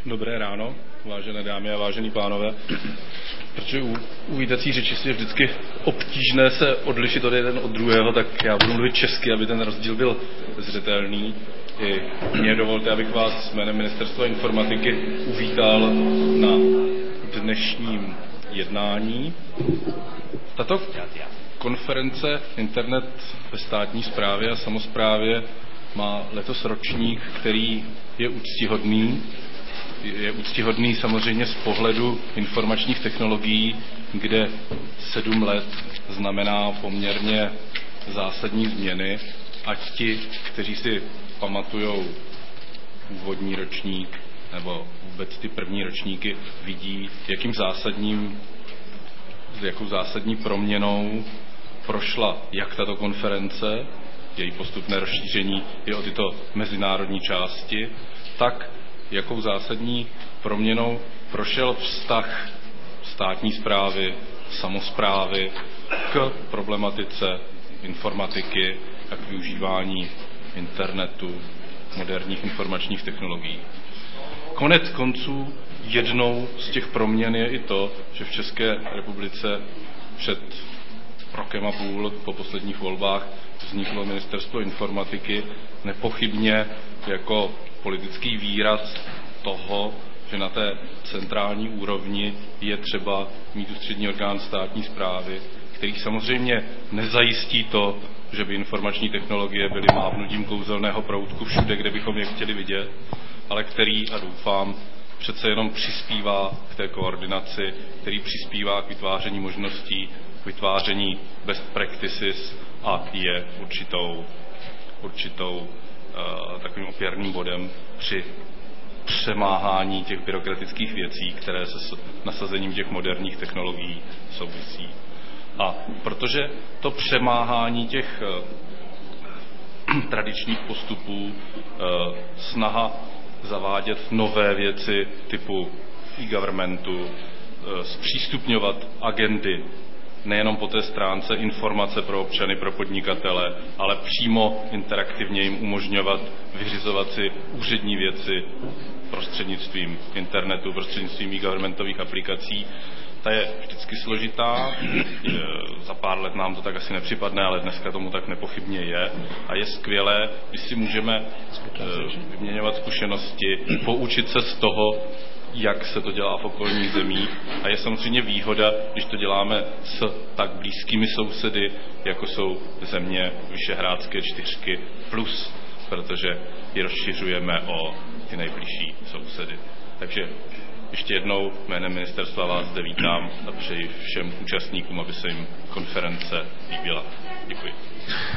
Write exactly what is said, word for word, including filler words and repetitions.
Dobré ráno, vážené dámy a vážení pánové. Protože u, u vítací řeči je vždycky obtížné se odlišit od jeden od druhého, tak já budu mluvit česky, aby ten rozdíl byl zřetelný. I mě dovolte, abych vás jménem Ministerstva informatiky uvítal na dnešním jednání. Tato konference Internet ve státní správě a samosprávě má letos ročník, který je úctihodný. Je úctihodný samozřejmě z pohledu informačních technologií, kde sedm let znamená poměrně zásadní změny, ať ti, kteří si pamatujou úvodní ročník nebo vůbec ty první ročníky, vidí, jakým zásadním, jakou zásadní proměnou prošla jak tato konference, její postupné rozšíření i o tyto mezinárodní části, tak jakou zásadní proměnou prošel vztah státní správy, samosprávy k problematice informatiky a k využívání internetu, moderních informačních technologií. Konec konců jednou z těch proměn je i to, že v České republice před rokem a půl po posledních volbách vzniklo Ministerstvo informatiky, nepochybně jako politický výraz toho, že na té centrální úrovni je třeba mít ústřední orgán státní správy, který samozřejmě nezajistí to, že by informační technologie byly mávnutím kouzelného proutku všude, kde bychom je chtěli vidět, ale který, a doufám, přece jenom přispívá k té koordinaci, který přispívá k vytváření možností, k vytváření best practices a je určitou, určitou uh, takovým opěrným bodem při přemáhání těch byrokratických věcí, které se s nasazením těch moderních technologií souvisí. A protože to přemáhání těch uh, tradičních postupů, uh, snaha zavádět nové věci typu e-governmentu, uh, zpřístupňovat agendy nejenom po té stránce informace pro občany, pro podnikatele, ale přímo interaktivně jim umožňovat vyřizovat si úřední věci prostřednictvím internetu, prostřednictvím e-governmentových aplikací. Ta je vždycky složitá, za pár let nám to tak asi nepřipadne, ale dneska tomu tak nepochybně je. A je skvělé, když si můžeme vyměňovat zkušenosti, poučit se z toho, jak se to dělá v okolních zemích. A je samozřejmě výhoda, když to děláme s tak blízkými sousedy, jako jsou země Vyšehrádské čtyřky plus, protože ji rozšiřujeme o ty nejbližší sousedy. Takže ještě jednou jménem ministerstva vás zde vítám a přeji všem účastníkům, aby se jim konference líbila. Děkuji.